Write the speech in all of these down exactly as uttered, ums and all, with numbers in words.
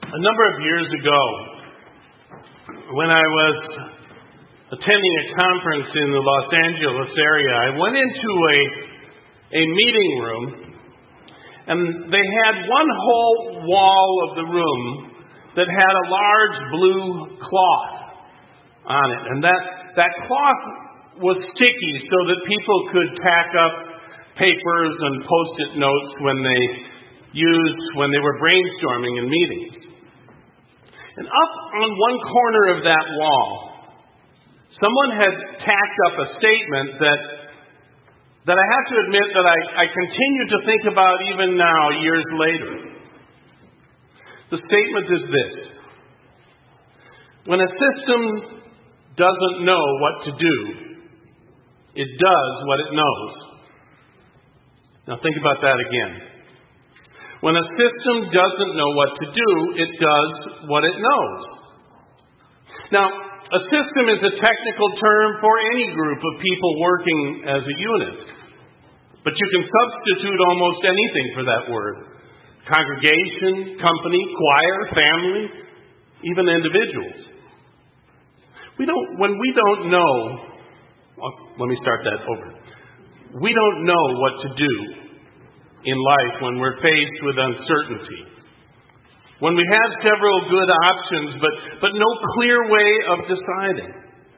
A number of years ago, when I was attending a conference in the Los Angeles area, I went into a, a meeting room, and they had one whole wall of the room that had a large blue cloth on it. And that, that cloth was sticky so that people could tack up papers and post-it notes when they used, when they were brainstorming in meetings. And up on one corner of that wall, someone had tacked up a statement that that I have to admit that I, I continue to think about even now, years later. The statement is this: when a system doesn't know what to do, it does what it knows. Now think about that again. When a system doesn't know what to do, it does what it knows. Now, a system is a technical term for any group of people working as a unit. But you can substitute almost anything for that word. Congregation, company, choir, family, even individuals. We don't, when we don't know, well, let me start that over. We don't know what to do in life when we're faced with uncertainty. When we have several good options, but, but no clear way of deciding.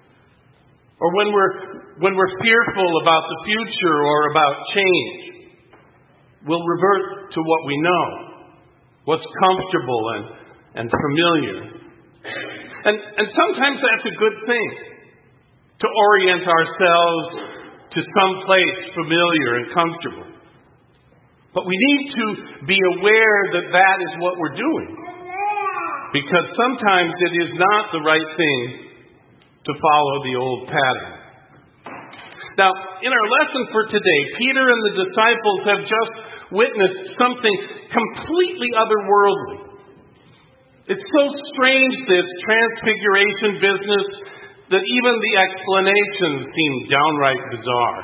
Or when we're, when we're fearful about the future or about change, we'll revert to what we know, what's comfortable and, and familiar. And, and sometimes that's a good thing, to orient ourselves to some place familiar and comfortable. But we need to be aware that that is what we're doing. Because sometimes it is not the right thing to follow the old pattern. Now, in our lesson for today, Peter and the disciples have just witnessed something completely otherworldly. It's so strange, this transfiguration business, that even the explanations seem downright bizarre.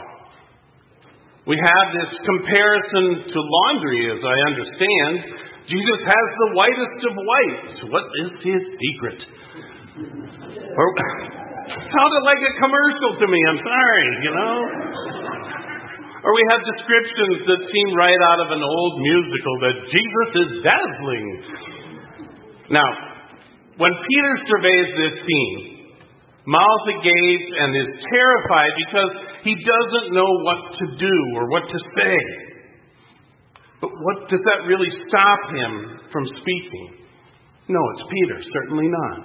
We have this comparison to laundry, as I understand. Jesus has the whitest of whites. What is his secret? Or, sounded like a commercial to me, I'm sorry, you know. Or we have descriptions that seem right out of an old musical, that Jesus is dazzling. Now, when Peter surveys this scene, mouth agape and is terrified because he doesn't know what to do or what to say. But what does that really stop him from speaking? No, it's Peter, certainly not.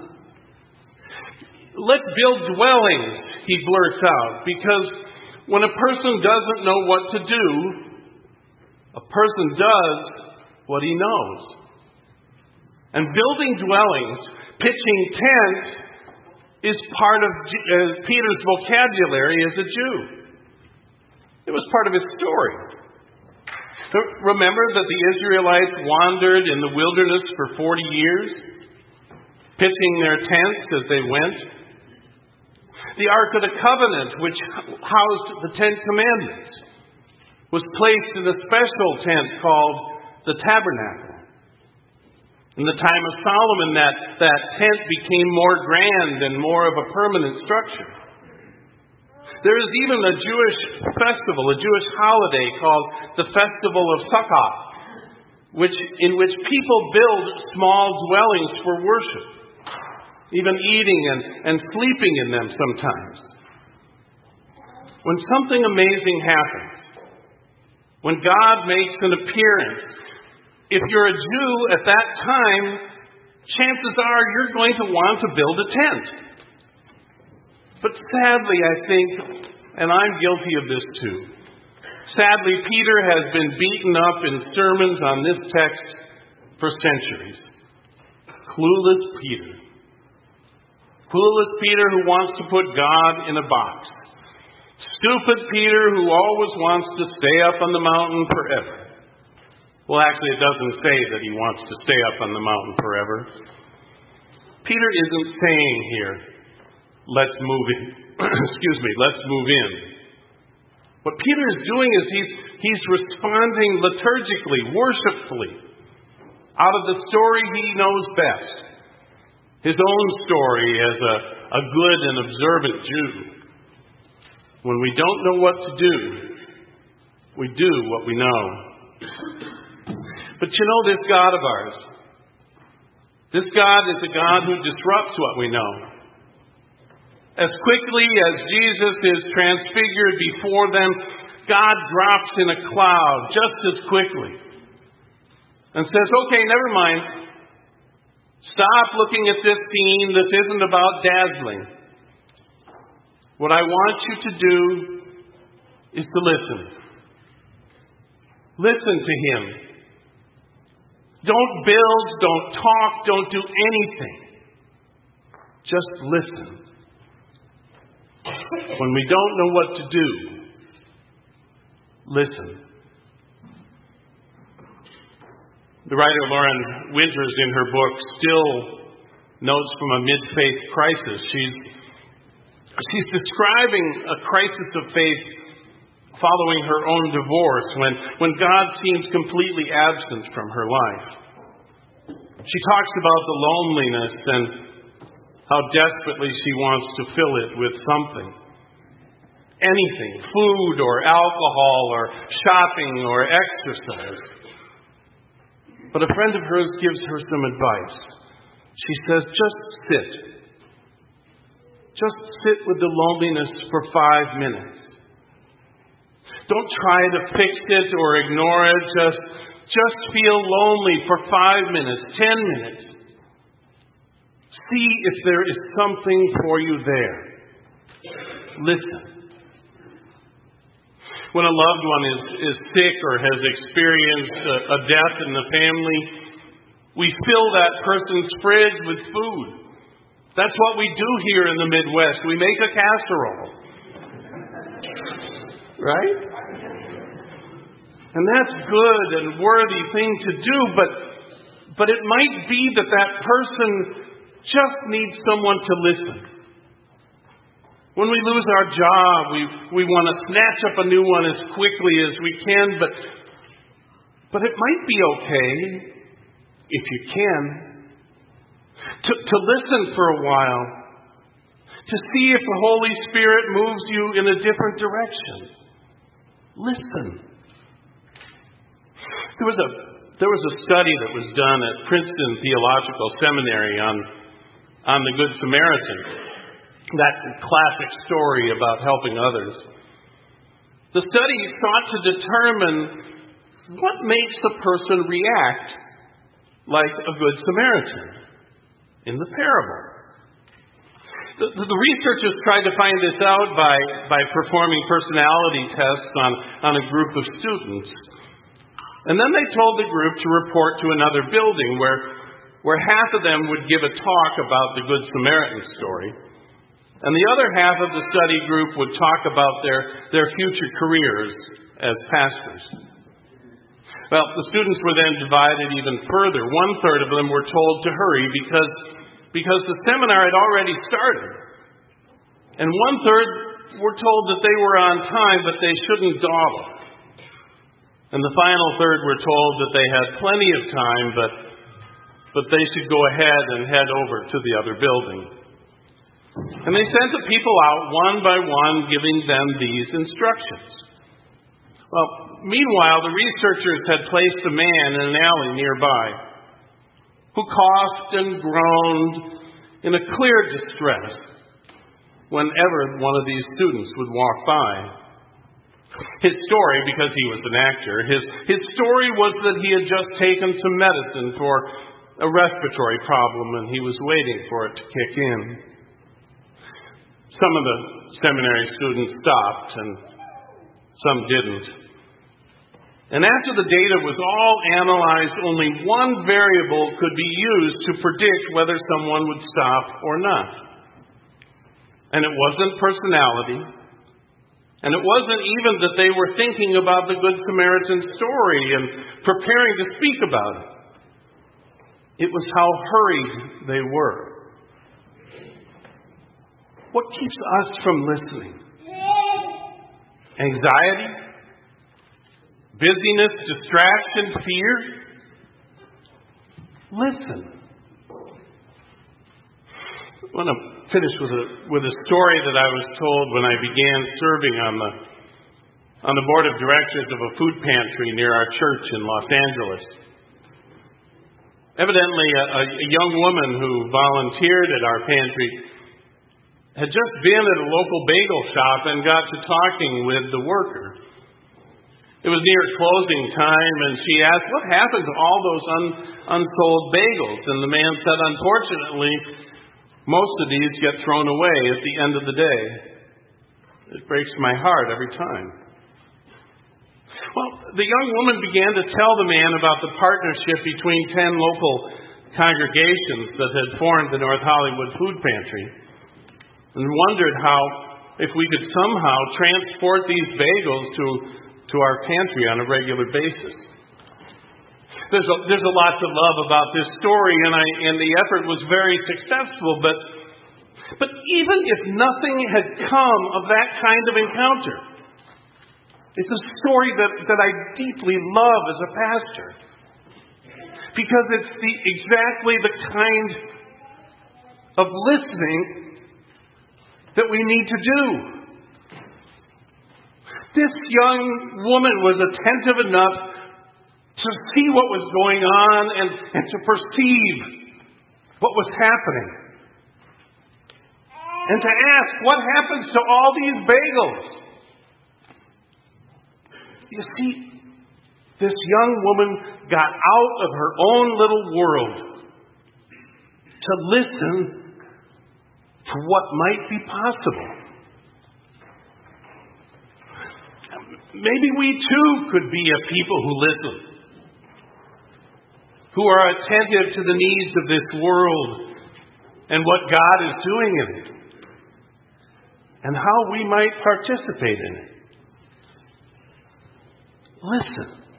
Let's build dwellings, he blurts out, because when a person doesn't know what to do, a person does what he knows. And building dwellings, pitching tents, is part of uh, Peter's vocabulary as a Jew. It was part of his story. Remember that the Israelites wandered in the wilderness for forty years, pitching their tents as they went. The Ark of the Covenant, which housed the Ten Commandments, was placed in a special tent called the Tabernacle. In the time of Solomon, that, that tent became more grand and more of a permanent structure. There is even a Jewish festival, a Jewish holiday called the Festival of Sukkot, which, in which people build small dwellings for worship, even eating and, and sleeping in them sometimes. When something amazing happens, when God makes an appearance, if you're a Jew at that time, chances are you're going to want to build a tent. But sadly, I think, and I'm guilty of this too, sadly, Peter has been beaten up in sermons on this text for centuries. Clueless Peter. Clueless Peter who wants to put God in a box. Stupid Peter who always wants to stay up on the mountain forever. Well, actually, it doesn't say that he wants to stay up on the mountain forever. Peter isn't saying here, let's move in. Excuse me, let's move in. What Peter is doing is he's, he's responding liturgically, worshipfully. out of the story he knows best, his own story as a, a good and observant Jew. When we don't know what to do, we do what we know. But you know this God of ours, this God is a God who disrupts what we know. As quickly as Jesus is transfigured before them, God drops in a cloud just as quickly and says, okay, never mind. Stop looking at this scene. This isn't about dazzling. What I want you to do is to listen. Listen to Him. Don't build, don't talk, don't do anything. Just listen. When we don't know what to do, listen. The writer Lauren Winters, in her book, Still Notes from a Mid-Faith Crisis, she's, she's describing a crisis of faith following her own divorce when, when God seems completely absent from her life. She talks about the loneliness and how desperately she wants to fill it with something. Anything, food or alcohol or shopping or exercise. But a friend of hers gives her some advice. She says, just sit. Just sit with the loneliness for five minutes. Don't try to fix it or ignore it. Just, just feel lonely for five minutes, ten minutes. See if there is something for you there. Listen. When a loved one is, is sick or has experienced a, a death in the family, we fill that person's fridge with food. That's what we do here in the Midwest. We make a casserole. Right? And that's good and worthy thing to do, but, but it might be that that person just needs someone to listen. When we lose our job, we, we want to snatch up a new one as quickly as we can, but, but it might be okay, if you can, to, to listen for a while, to see if the Holy Spirit moves you in a different direction. Listen. There was a, there was a study that was done at Princeton Theological Seminary on, on the Good Samaritan. That classic story about helping others. The study sought to determine what makes a person react like a good Samaritan in the parable. The, the, the researchers tried to find this out by, by performing personality tests on, on a group of students. And then they told the group to report to another building where, where half of them would give a talk about the Good Samaritan story. And the other half of the study group would talk about their, their future careers as pastors. Well, the students were then divided even further. One third of them were told to hurry because, because the seminar had already started. And one third were told that they were on time, but they shouldn't dawdle. And the final third were told that they had plenty of time, but, but they should go ahead and head over to the other building. And they sent the people out one by one, giving them these instructions. Well, meanwhile, the researchers had placed a man in an alley nearby who coughed and groaned in a clear distress whenever one of these students would walk by. His story, because he was an actor, his, his story was that he had just taken some medicine for a respiratory problem and he was waiting for it to kick in. Some of the seminary students stopped and some didn't. And after the data was all analyzed, only one variable could be used to predict whether someone would stop or not. And it wasn't personality. And it wasn't even that they were thinking about the Good Samaritan story and preparing to speak about it. It was how hurried they were. What keeps us from listening? Anxiety? Busyness, distraction, fear? Listen. I want to finish with a, with a story that I was told when I began serving on the on the board of directors of a food pantry near our church in Los Angeles. Evidently, a, a young woman who volunteered at our pantry had just been at a local bagel shop and got to talking with the worker. It was near closing time, and she asked, "What happened to all those un, unsold bagels?" And the man said, "Unfortunately, most of these get thrown away at the end of the day." It breaks my heart every time. Well, the young woman began to tell the man about the partnership between ten local congregations that had formed the North Hollywood Food Pantry, and wondered how, if we could somehow transport these bagels to, to our pantry on a regular basis. There's a, there's a lot to love about this story, and, I, and the effort was very successful, but, but even if nothing had come of that kind of encounter, it's a story that, that I deeply love as a pastor, because it's the, exactly the kind of listening that we need to do. This young woman was attentive enough to see what was going on and, and to perceive what was happening. And to ask, what happens to all these bagels? You see, this young woman got out of her own little world to listen to what might be possible. Maybe we too could be a people who listen, who are attentive to the needs of this world and what God is doing in it, and how we might participate in it. Listen.